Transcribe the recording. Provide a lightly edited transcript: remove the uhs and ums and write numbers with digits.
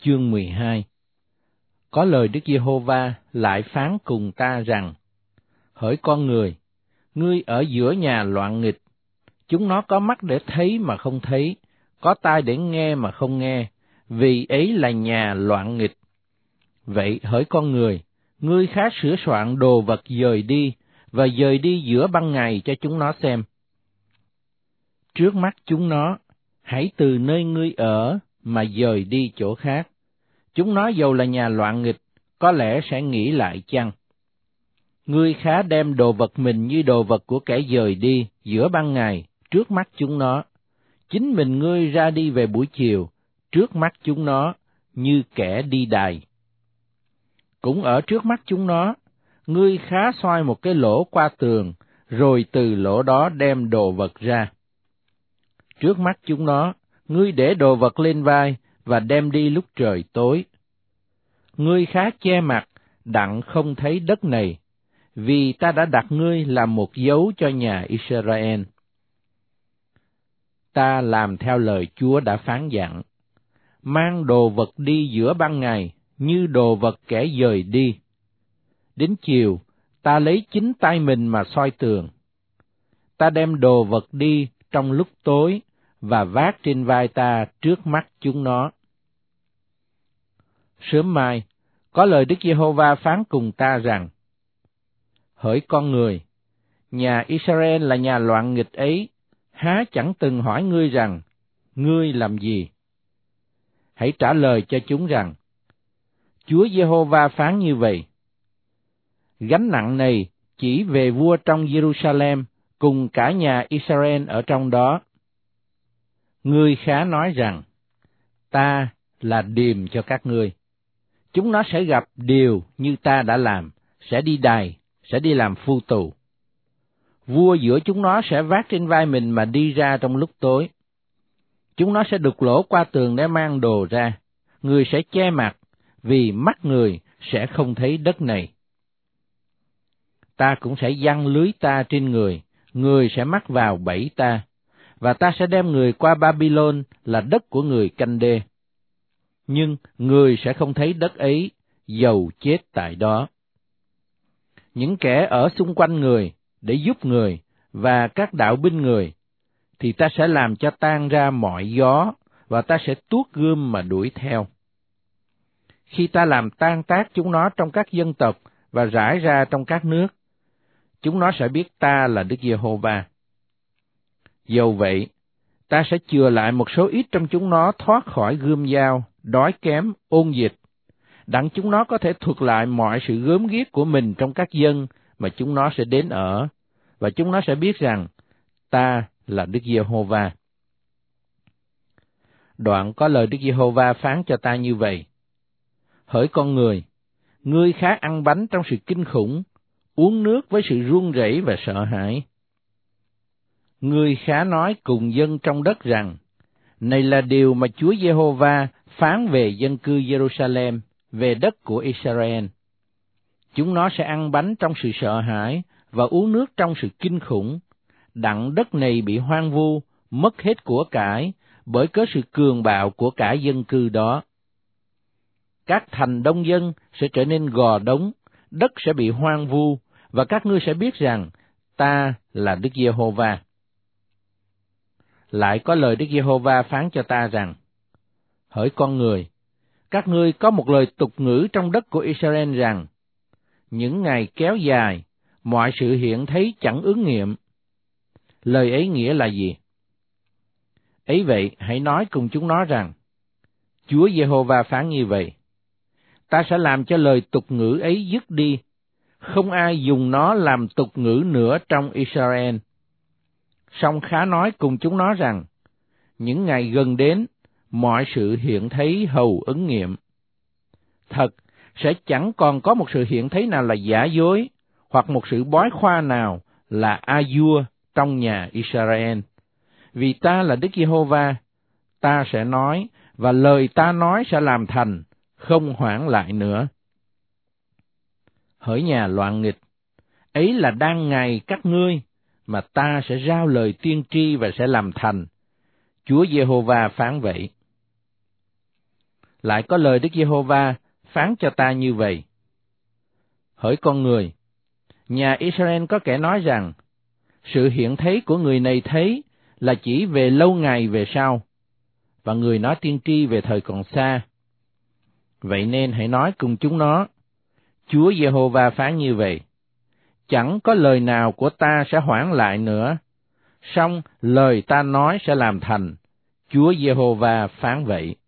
chương 12. Có lời Đức Giê-hô-va lại phán cùng ta rằng: Hỡi con người, ngươi ở giữa nhà loạn nghịch, chúng nó có mắt để thấy mà không thấy, có tai để nghe mà không nghe, vì ấy là nhà loạn nghịch. Vậy hỡi con người, ngươi khá sửa soạn đồ vật dời đi, và dời đi giữa ban ngày cho chúng nó xem. Trước mắt chúng nó, hãy từ nơi ngươi ở mà dời đi chỗ khác. Chúng nó dầu là nhà loạn nghịch, có lẽ sẽ nghĩ lại chăng? Ngươi khá đem đồ vật mình như đồ vật của kẻ dời đi giữa ban ngày, trước mắt chúng nó. Chính mình ngươi ra đi về buổi chiều, trước mắt chúng nó, như kẻ đi đài. Cũng ở trước mắt chúng nó, ngươi khá xoay một cái lỗ qua tường, rồi từ lỗ đó đem đồ vật ra. Trước mắt chúng nó, ngươi để đồ vật lên vai và đem đi lúc trời tối. Ngươi khá che mặt, đặng không thấy đất này, vì ta đã đặt ngươi làm một dấu cho nhà Israel. Ta làm theo lời Chúa đã phán dặn, mang đồ vật đi giữa ban ngày như đồ vật kẻ dời đi. Đến chiều, ta lấy chính tay mình mà soi tường. Ta đem đồ vật đi trong lúc tối và vác trên vai ta trước mắt chúng nó. Sớm mai, có lời Đức Giê-hô-va phán cùng ta rằng: Hỡi con người, nhà Israel là nhà loạn nghịch ấy, há chẳng từng hỏi ngươi rằng, ngươi làm gì? Hãy trả lời cho chúng rằng, Chúa Giê-hô-va phán như vậy: Gánh nặng này chỉ về vua trong Jerusalem cùng cả nhà Israel ở trong đó. Ngươi khá nói rằng, ta là điềm cho các ngươi. Chúng nó sẽ gặp điều như ta đã làm, sẽ đi đày, sẽ đi làm phu tù. Vua giữa chúng nó sẽ vác trên vai mình mà đi ra trong lúc tối. Chúng nó sẽ đục lỗ qua tường để mang đồ ra. Người sẽ che mặt, vì mắt người sẽ không thấy đất này. Ta cũng sẽ giăng lưới ta trên người, người sẽ mắc vào bẫy ta, và ta sẽ đem người qua Babylon là đất của người Canh Đê. Nhưng người sẽ không thấy đất ấy, dầu chết tại đó. Những kẻ ở xung quanh người để giúp người và các đạo binh người, thì ta sẽ làm cho tan ra mọi gió, và ta sẽ tuốt gươm mà đuổi theo. Khi ta làm tan tác chúng nó trong các dân tộc và rải ra trong các nước, chúng nó sẽ biết ta là Đức Giê-hô-va. Dầu vậy, ta sẽ chừa lại một số ít trong chúng nó thoát khỏi gươm dao, đói kém, ôn dịch, đặng chúng nó có thể thuật lại mọi sự gớm ghiếc của mình trong các dân mà chúng nó sẽ đến ở, và chúng nó sẽ biết rằng ta là Đức Giê-hô-va. Đoạn có lời Đức Giê-hô-va phán cho ta như vậy: Hỡi con người, ngươi khá ăn bánh trong sự kinh khủng, uống nước với sự run rẩy và sợ hãi. Ngươi khá nói cùng dân trong đất rằng, này là điều mà Chúa Giê-hô-va phán về dân cư Jerusalem, về đất của Israel. Chúng nó sẽ ăn bánh trong sự sợ hãi và uống nước trong sự kinh khủng, đặng đất này bị hoang vu, mất hết của cải, bởi cớ sự cường bạo của cả dân cư đó. Các thành đông dân sẽ trở nên gò đống, đất sẽ bị hoang vu, và các ngươi sẽ biết rằng ta là Đức Giê-hô-va. Lại có lời Đức Giê-hô-va phán cho ta rằng: Hỡi con người, các ngươi có một lời tục ngữ trong đất của Israel rằng, những ngày kéo dài, mọi sự hiện thấy chẳng ứng nghiệm. Lời ấy nghĩa là gì? Ấy vậy, hãy nói cùng chúng nó rằng, Chúa Giê-hô-va phán như vậy: Ta sẽ làm cho lời tục ngữ ấy dứt đi, không ai dùng nó làm tục ngữ nữa trong Israel. Song khá nói cùng chúng nó rằng, những ngày gần đến, mọi sự hiện thấy hầu ứng nghiệm. Thật, sẽ chẳng còn có một sự hiện thấy nào là giả dối, hoặc một sự bói khoa nào là a vua trong nhà Israel. Vì ta là Đức Giê-hô-va, ta sẽ nói, và lời ta nói sẽ làm thành, không hoãn lại nữa. Hỡi nhà loạn nghịch, ấy là đang ngày các ngươi, mà ta sẽ rao lời tiên tri và sẽ làm thành. Chúa Giê-hô-va phán vậy. lại có lời Đức Giê-hô-va phán cho ta như vậy: Hỡi con người, nhà Israel có kẻ nói rằng, sự hiện thấy của người này thấy là chỉ về lâu ngày về sau, và người nói tiên tri về thời còn xa. Vậy nên hãy nói cùng chúng nó: Chúa Giê-hô-va phán như vậy: Chẳng có lời nào của ta sẽ hoãn lại nữa, song lời ta nói sẽ làm thành. Chúa Giê-hô-va phán vậy.